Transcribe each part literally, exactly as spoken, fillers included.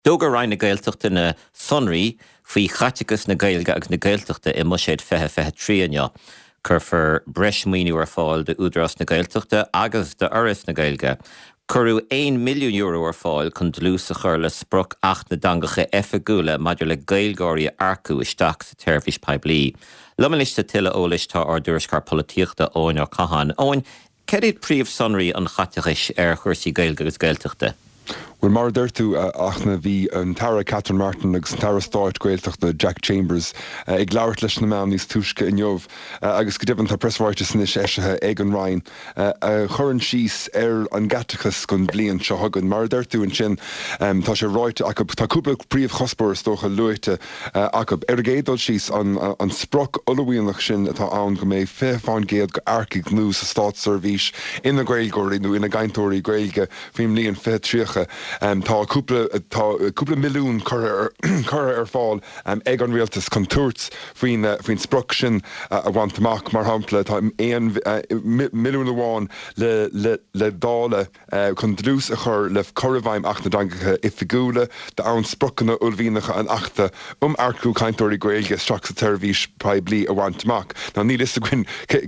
Dógar rain na gaeltachta na sonraí faoi chaiteachas na gaelga agus na gaeltachta i muséid fethe fethe tríanne. Curfar breismíniú ar fáil de údras na gaeltachta agus de oras na gaelga. Curú one milliún euro ar fáil chun dlús a chur le spruc ach na dangacha effa gúla maidir le gaelgáirí arcú isteach sa teirfis peblií. Lumaliste tile ólis tá ar dúrscar políochta óin ar cahan. Óin, cerid príomh sonraí an chaiteachis ar chuirsaí gaelga agus gaeltachta? Well, mar d'irtu uh, achna bhí an Tara Catherine Martin agus an Tara Start Gaeltachta Jack Chambers uh, ag leabhart leis na meam níos túisce in jobh uh, agus go dibhan tá presráitis níos éisithe ag an Ryan. Uh, uh, churann síos ar an gatachas gon blion seo hagann mar d'irtu an sin um, tá sé ráite acab tá cúpla príomh chospóir tócha luite uh, acab ar géadol síos an, uh, an sproc olúíonach sin atá ann go mé fé fáin géad go airciigh nú sa Stát Service ina Gaelgóirí nó ina Gaintóirí Gaelge faoim líon fé tríocha. Um, tá cúpla tá cúpla milliún chur ar fáil um, ag an rialtas chun tuairt faoin uh, faoin spruc sin uh, a bhaint amach mar hampla tá éon uh, milliún amháin le, le, le dála uh, chun drús a chur le chorbhaim ach na dangacha i fiúla de ann sprucanna ulmhíonacha an achta um arcú Caintóirí Gaeilge straach sa teirfís peblií a bhaint amach. Ná ní is a gin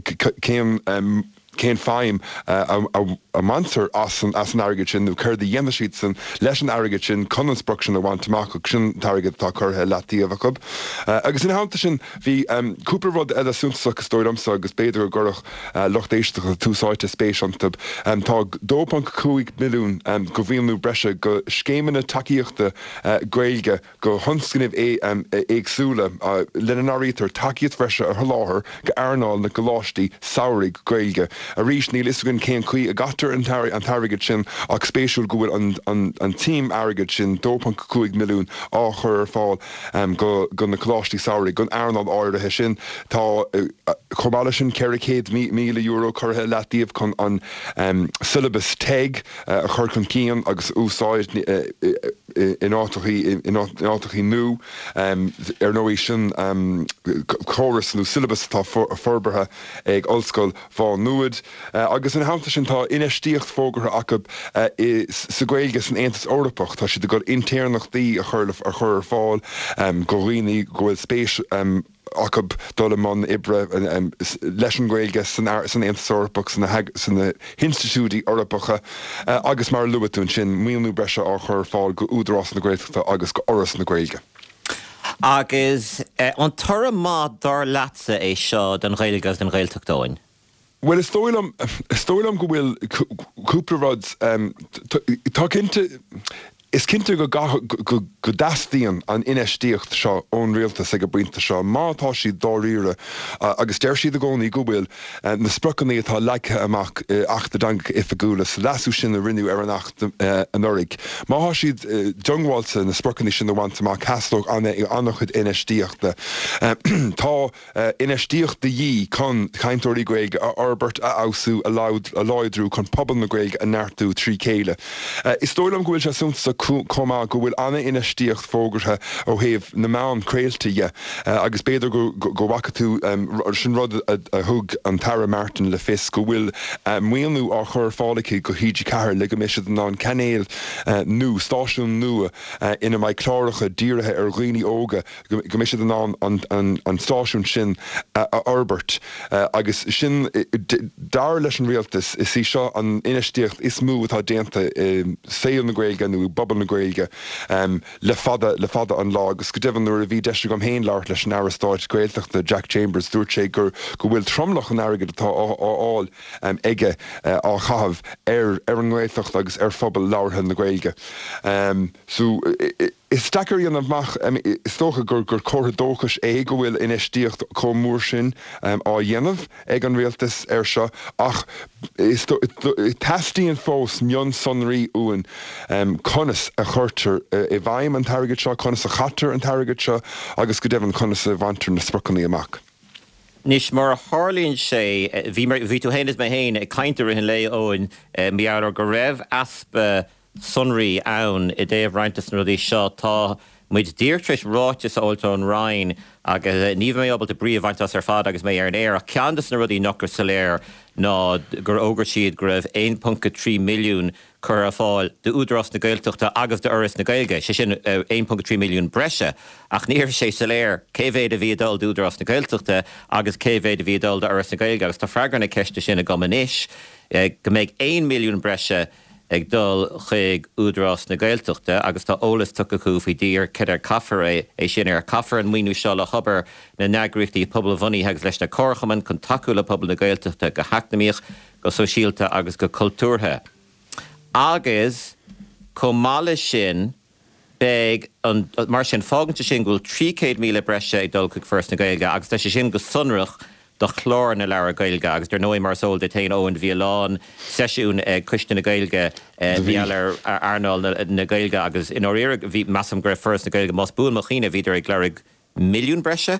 céim um, cén fáim uh, a, a, a mansar as an, as an airgid sin nó chuir de dhéana siad san leis an airgid sin chun an spruc sin a bhaint amach ag sin targad tá chutha letíomh acab. Uh, agus in háanta sin bhí um, cúpla rud eile súntaach stóidamsa agus beidir go gurach uh, lochtéisteach túsáite spéisiantab. Um, tá two point five milliún um, go bhíonú breise go scéimeanna takeíochta uh, Gaeilge go thunscinibh é um, éagsúla uh, lenarítar takeíocht breise ar láthair go airnáil na goláistí saoraigh Gaeilge. A rís ní lisgann céan chuí a gatar an targad sin ach spéisiúil go bhfuil an, an, an tíim airgid sin two point five milliún á chur ar fáil um, go, go na coláistí saoraigh gon airnáil áirithe sin tá uh, chomala sin ceiricéad míle euro chutha letíomh chun an um, syllabus teig uh, a chur chun cían agus úsáid uh, in átachaí nu um, ar nóí sin um, choras nó syllabus tá forbartha ag ollscoil fá nuad. Uh, agus in háanta sin tá inistíocht fógartha acab uh, sa Gaeilge san Aontas Eorpach tá si de go intéarnachtaí a chur a chur ar fáil um, go rií go bhfuil spéis um, acab dul man ibre um, leis an Gaeilge san Aontas Eorpach san na Hinstitiúidí Eorpacha uh, agus mar luatún sin míonú breise á chur fáil go údarrás na Gaeltachta agus go oras na Gaeilge. Agus uh, an tura má dar leatsa é seo den Gaeilge agus den Gaeltachtáin? Well, is stoilm stoilm go bhfuil cúpla rods um, tá cinnte is cinnte go go go go dastíon an inistíocht seo ón rialtas ag go buinte seo mátá si dáíre uh, agus deir siad a gcónaí go bhfuil uh, na sprucannaí atá leice amach uh, achta dangacha ifigúla sa lasú sin a rinneú ar an achta uh, an orig. Mátá siad uh, dungháilte na sprucannaí sin a bhaint amach castóg anna ag annachchud inistíochta. Uh, tá uh, inistíocht de dhí chun Caintóirí Gaeilge a Albert a ausú a láidrú chun pobal na Gaeilge a neartú trí céile. Uh, is stoilm go bhfuil sé súnta comá go bhfuil anna inistíocht fógartha ó thaobh na meán craoltaige uh, agus beidir go go wacatú um, sin rud a, a thug an Tara Martin le fis go bhfuil uh, muonú á chur fálaigh go hídí cethir le go miisiad an an canéal uh, nu stáisiún nua uh, ina mbeidh chláiricha díirithe ar dhaoine óga go, go miisiad an an, an, an stáisiún sin uh, a Albert uh, agus sin dar leis an rialtas is sí seo an inistíocht is mú atá déanta um, saoil na Gaeilge nó bobbal na Gaeilge um, le fada le fada an lá agus go dibhan nuair a bhí deiste gom héin leart leis an Airastáit Gaeltachta Jack Chambers dúirt sé gur go bhfuil tromlach an airgid atá áil um, ige uh, á chahabh ar ar an Gaeltacht agus ar phobal leabhartha na Gaeilge. Um, so is stacarí an amach um, is tócha gur gur chorthadóchas é go bhfuil inistíocht comúr sin um, á dhéanamh ag an rialtas ar seo ach is testíon fós mion sonraí uan um, conas a chuirtar uh, i bhaim an targad seo, conas a chatar an targad seo agus go dibhan conas a bhaintar na sprucannaí amach. Nis mar hálíonn sé bhí tú héananas me héin ag caintear in lé óin meallar go raibh aspa sonraí ann i dtéobh rointas na rudí seo tá muid díirtris ráitis Oultón Ryan agus ní mé abal de bríomhaintas ar fad agus mé ar an air a ceandas na rudí nachgur saléir ná gur ógur siad go raibh one point three milliún chur a fáil de údras na Gaeltachta agus de Uras na Gaeilge, sé sin uh, one point three milliún breise, ach níor sé saléir céhvéad a bhídal de údras na Gaeltachta agus céhvéad a bhídal de Uras na Gaeilge, agus tá freagar na ceiste sin a gomanis, uh, go méid one milliún breise ag dul chuig údras na Gaeltachta agus tá ólas tucha chu faoi dír cid ar caffar é é sin ar caffar an muoinú seo le hubar na neagraíochtaí pobl bhaní agus leis na córchaman chun taú le pobl na Gaeltachta go heacnamíoch go sosiálta agus go cultúrtha. Agus comála sin beag an mar sin fáganta sin gúil three hundred míle breise ag dul chuig first na Gaeilge agus tá sé sin go sunrach do chlár na leabhar Gaeilge agus der nói mar sóil de tain óin bhíoláin seisiún ag cuiste na Gaeilge bhíalar arnáil na Gaeilge agus in áíire bhí massam gur first na Gaeilge más búil machine bhíidir ag leabhar milliún breise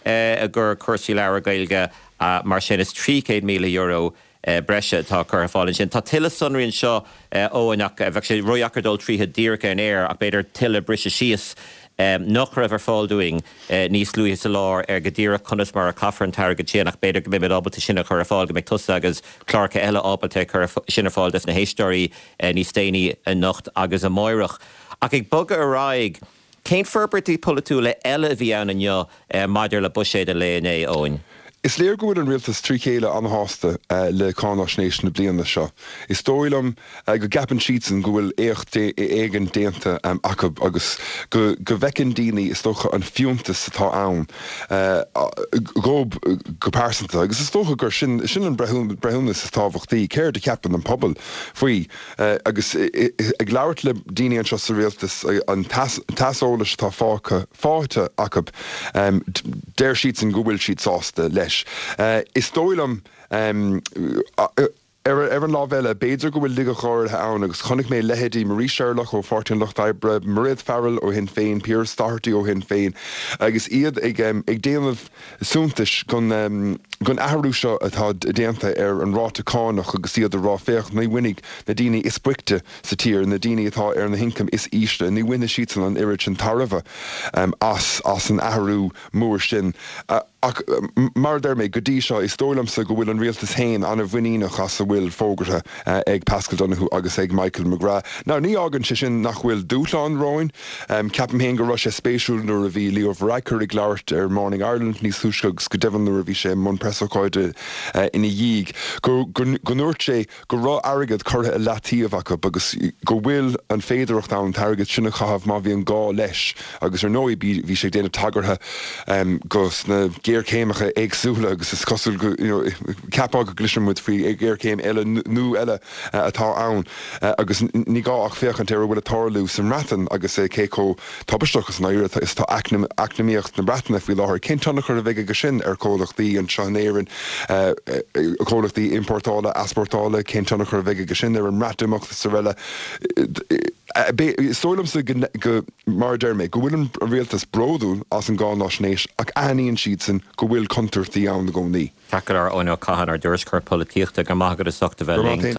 a gur cuasaí leabhar Gaeilge mar sin is three hundred míle euro Uh, breise tá chur fáilin sin. Tá tuile sunraíonn seo óach uh, bheith sé roiachar dul tríthe dírecha in air ach beidir tuile brise síos um, nach raibh ar fáilúing uh, níos luúthe sa lár ar go dtíre chunas mar a caffar an teir go tíanach beidir go mid ábalta sinna chur fáil go méid tusa agus clárcha eile ábalta chur sinna fáil des na héistóirí uh, níos déine a nocht agus a máireach. Ach ag bogad a ráig, cén forbertí politúla eile bhí ann anneo uh, maidir le buséad a léon é óin? Is léir go bhfuil an rialtas trí chéile anhásta uh, le Connacht na bliana seo. Is dóilm uh, go gapan síitsan go bhfuil éocht éigen déanta um, acab agus go, go bhecin daoine is tócha an fiúntas atá ann uh, gób go pásanta. Agus is tócha gur sin, sin an brehúnas is tábhachtaí, céir de ceapan an pobl faoi. Uh, agus ag leabhart le daoine an seo sa rialtas an tasolalas tá fácha fáte acab um, déir síitsan go bhfuil siad sásta leis. Uh, is dóilm um, uh, uh, Er er an lábhile béidir go bhfuil ligad chóir ann agus chonig mé lehéadí Marie Sherlock ó Fortin Loch Dibre, Mairead Farrell ó hin féin, Piers Starty ó hin féin, agus iad ag, um, ag déanamh súntais gon, um, gon ahrú seo atá déanta ar an ráta cánach agus iad a rá féach na winnig na daoine is buicte sa tír, na daoine atá ar na hincam is íste, ní winna sítan an irid an tarfa um, as, as an ahrú mór sin. Uh, ach mar dermé go dtí seo is dólamsa go bhfuil an rialtas hain anna bhuiíach as a bhfuil fógartha uh, ag Pascal Donoghue agus ag Michael McGrath. Ná ní agan si sin nach bhfuil dúshlán roin, um, ceapam héin go raibh sé spéisiúil nuair a bhí Leo Varadkar ag leabhart ar Morning Ireland níos thuiscegus go deimhin nuair a bhí sé mun presocáide uh, ina dhiig. Go, go, go nuairt sé go rá airgad curtha a letíomh acu agus go bhfuil an féidireacht an targad sinna chahabh má bhí an gá leis agus ar nói bhí sé déanamh tagartha um, gus na géir céimecha agsúla agus is cosúil go you know, ceapá go glisisimuid faoi ag géir céim eile nó eile uh, atá ann uh, agus ní gá ach féchant ar bhfuil atálú san ratan agus é céco tabbaisteachas na ire is tá acnamíocht na bretanna faoi láthir cintána chur a bheith go sin ar cólachtaí an seanéireann uh, cólachtaí importála, asportála, cintána chur a bheith go sin ar an ratamach sa riile. Stoilm sa go mar dermé go bhfuil an rialtas bródú as an gá náisnéis ach aíonn siad san go bhfuil contartaí ann na gcónaí. Takear ónna caihan ar dúirscur políochta go maigad a soachta bheith